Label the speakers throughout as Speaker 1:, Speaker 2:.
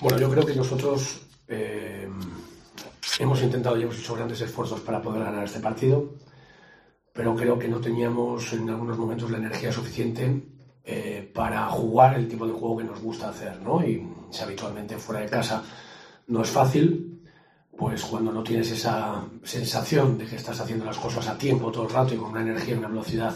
Speaker 1: Bueno, yo creo que nosotros hemos intentado y hemos hecho grandes esfuerzos para poder ganar este partido, pero creo que no teníamos en algunos momentos la energía suficiente para jugar el tipo de juego que nos gusta hacer, ¿no? Y si habitualmente fuera de casa no es fácil, pues cuando no tienes esa sensación de que estás haciendo las cosas a tiempo todo el rato y con una energía y una velocidad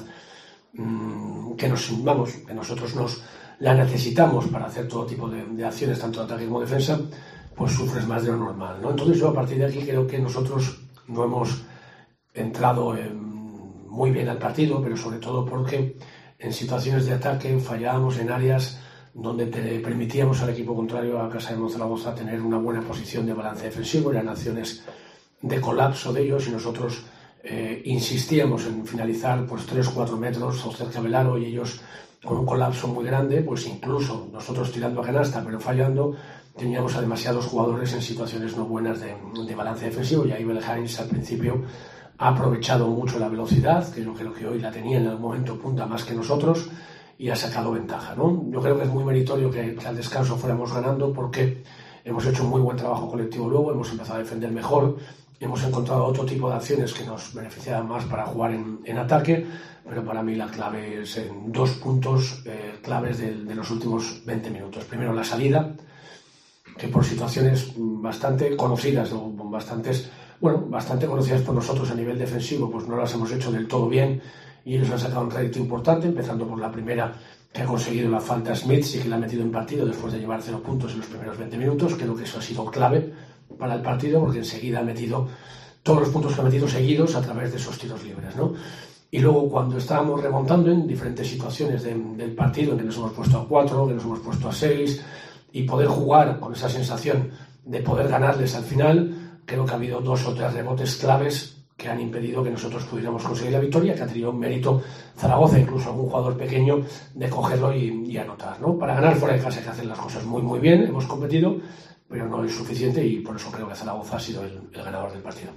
Speaker 1: que nosotros la necesitamos para hacer todo tipo de acciones, tanto de ataque como de defensa, pues sufres más de lo normal, ¿no? Entonces yo a partir de aquí creo que nosotros no hemos entrado muy bien al partido, pero sobre todo porque en situaciones de ataque fallábamos en áreas donde permitíamos al equipo contrario, a Casa de Zaragoza, tener una buena posición de balance defensivo, eran acciones de colapso de ellos y nosotros insistíamos en finalizar pues 3-4 metros o cerca del aro y ellos con un colapso muy grande, pues incluso nosotros tirando a canasta pero fallando, teníamos a demasiados jugadores en situaciones no buenas de balance defensivo y ahí Belhains al principio ha aprovechado mucho la velocidad, que yo creo que hoy la tenía en el momento punta más que nosotros y ha sacado ventaja, ¿no? Yo creo que es muy meritorio que al descanso fuéramos ganando porque hemos hecho un muy buen trabajo colectivo luego, hemos empezado a defender mejor, hemos encontrado otro tipo de acciones que nos beneficiaban más para jugar en ataque, pero para mí la clave es en dos puntos claves de los últimos 20 minutos. Primero, la salida, que por situaciones bastante conocidas, o bastante conocidas por nosotros a nivel defensivo, pues no las hemos hecho del todo bien y ellos han sacado un rédito importante, empezando por la primera que ha conseguido la falta Smith, sí que la ha metido en partido después de llevar 0 puntos en los primeros 20 minutos. Creo que eso ha sido clave para el partido porque enseguida ha metido todos los puntos que ha metido seguidos a través de esos tiros libres, ¿no? Y luego cuando estábamos remontando en diferentes situaciones del partido, en que nos hemos puesto a 4, que nos hemos puesto a 6 y poder jugar con esa sensación de poder ganarles al final, creo que ha habido 2 o 3 rebotes claves que han impedido que nosotros pudiéramos conseguir la victoria, que ha tenido un mérito Zaragoza, incluso algún jugador pequeño, de cogerlo y anotar, ¿no? Para ganar fuera de casa hay que hacer las cosas muy muy bien, hemos competido, pero no es suficiente y por eso creo que Zaragoza ha sido el ganador del partido.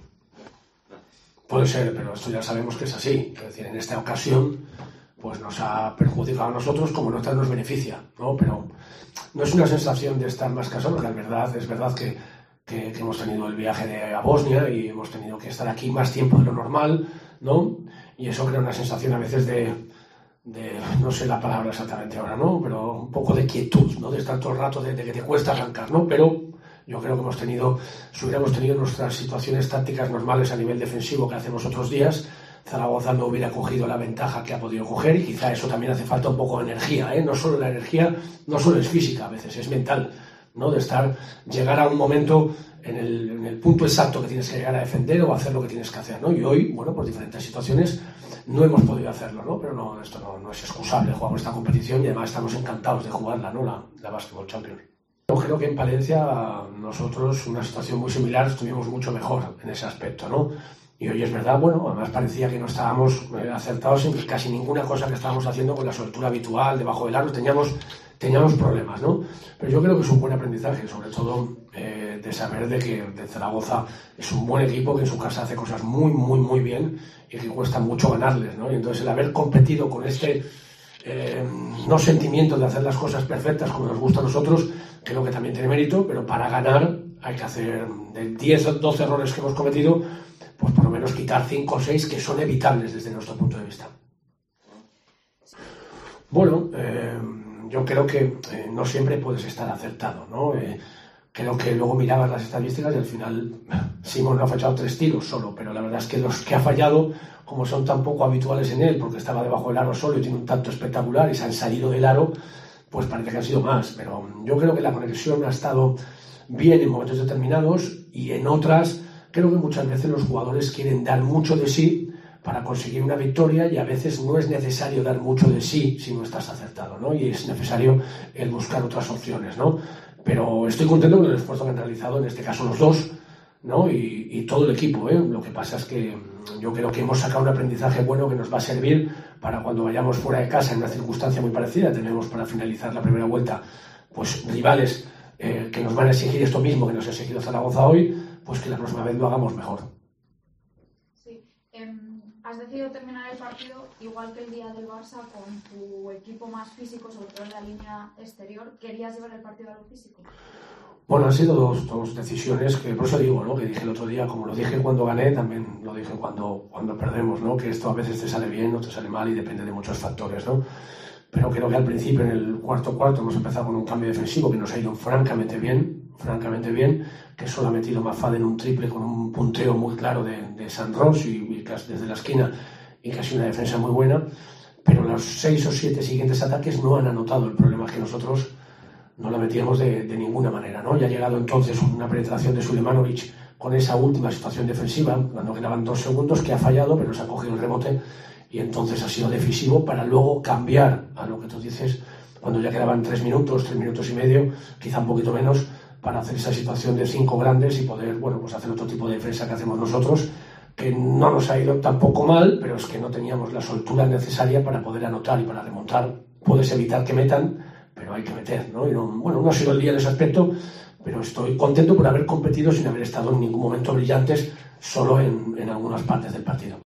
Speaker 1: Puede ser, pero esto ya sabemos que es así, es decir, en esta ocasión pues nos ha perjudicado a nosotros como en otras nos beneficia, ¿no? Pero no es una sensación de estar más casados, es verdad que hemos tenido el viaje a Bosnia y hemos tenido que estar aquí más tiempo de lo normal, ¿no? Y eso crea una sensación a veces de no sé la palabra exactamente ahora, ¿no? Pero un poco de quietud, ¿no? De estar todo el rato, de que te cuesta arrancar, ¿no? Pero yo creo que si hubiéramos tenido nuestras situaciones tácticas normales a nivel defensivo que hacemos otros días, Zaragoza no hubiera cogido la ventaja que ha podido coger y quizá eso también hace falta un poco de energía, ¿eh? No solo la energía, no solo es física, a veces es mental, ¿no? De llegar a un momento en el punto exacto que tienes que llegar a defender o hacer lo que tienes que hacer, ¿no? Y hoy, bueno, por diferentes situaciones no hemos podido hacerlo, ¿no? Pero no, esto no es excusable, jugamos esta competición y además estamos encantados de jugarla, ¿no? La Basketball Champions. Yo creo que en Palencia nosotros una situación muy similar estuvimos mucho mejor en ese aspecto, ¿no? Y hoy es verdad, bueno, además parecía que no estábamos acertados en casi ninguna cosa que estábamos haciendo con la soltura habitual, debajo del aro, teníamos problemas, ¿no? Pero yo creo que es un buen aprendizaje, sobre todo de saber de que Zaragoza es un buen equipo, que en su casa hace cosas muy, muy, muy bien y que cuesta mucho ganarles, ¿no? Y entonces el haber competido con este no sentimiento de hacer las cosas perfectas como nos gusta a nosotros, creo que también tiene mérito, pero para ganar hay que hacer de 10 o 12 errores que hemos cometido, pues por lo menos quitar 5 o 6 que son evitables desde nuestro punto de vista. Bueno, yo creo que no siempre puedes estar acertado, ¿no? Creo que luego mirabas las estadísticas y al final Simon no ha fallado 3 tiros solo, pero la verdad es que los que ha fallado, como son tan poco habituales en él, porque estaba debajo del aro solo y tiene un tanto espectacular y se han salido del aro, pues parece que han sido más. Pero yo creo que la conexión ha estado bien en momentos determinados y en otras creo que muchas veces los jugadores quieren dar mucho de sí para conseguir una victoria y a veces no es necesario dar mucho de sí si no estás acertado, ¿no? Y es necesario el buscar otras opciones, ¿no? Pero estoy contento con el esfuerzo que han realizado, en este caso los dos, ¿no? Y todo el equipo, ¿eh? Lo que pasa es que yo creo que hemos sacado un aprendizaje bueno que nos va a servir para cuando vayamos fuera de casa en una circunstancia muy parecida. Tenemos para finalizar la primera vuelta pues rivales que nos van a exigir esto mismo que nos ha exigido Zaragoza hoy, pues que la próxima vez lo hagamos mejor.
Speaker 2: Sí. Has decidido terminar el partido igual que el día del Barça con tu equipo más físico, sobre todo en la línea exterior. ¿Querías llevar el partido a lo físico?
Speaker 1: Bueno, han sido dos decisiones que, por eso digo, ¿no? Que dije el otro día, como lo dije cuando gané, también lo dije cuando perdemos, ¿no? Que esto a veces te sale bien o te sale mal y depende de muchos factores, ¿no? Pero creo que al principio, en el cuarto hemos empezado con un cambio defensivo que nos ha ido francamente bien, que solo ha metido Mafade en un triple con un punteo muy claro de San Ros y desde la esquina, y casi una defensa muy buena, pero los 6 o 7 siguientes ataques no han anotado. El problema es que nosotros no la metíamos de ninguna manera, ¿no? Ya ha llegado entonces una penetración de Sulemanovic con esa última situación defensiva, cuando quedaban 2 segundos, que ha fallado, pero se ha cogido el rebote y entonces ha sido decisivo para luego cambiar a lo que tú dices, cuando ya quedaban 3 minutos y medio, quizá un poquito menos, para hacer esa situación de 5 grandes y poder, bueno, pues hacer otro tipo de defensa que hacemos nosotros, que no nos ha ido tampoco mal, pero es que no teníamos la soltura necesaria para poder anotar y para remontar. Puedes evitar que metan, pero hay que meter, ¿no? Y no ha sido el día en ese aspecto, pero estoy contento por haber competido sin haber estado en ningún momento brillantes, solo en algunas partes del partido.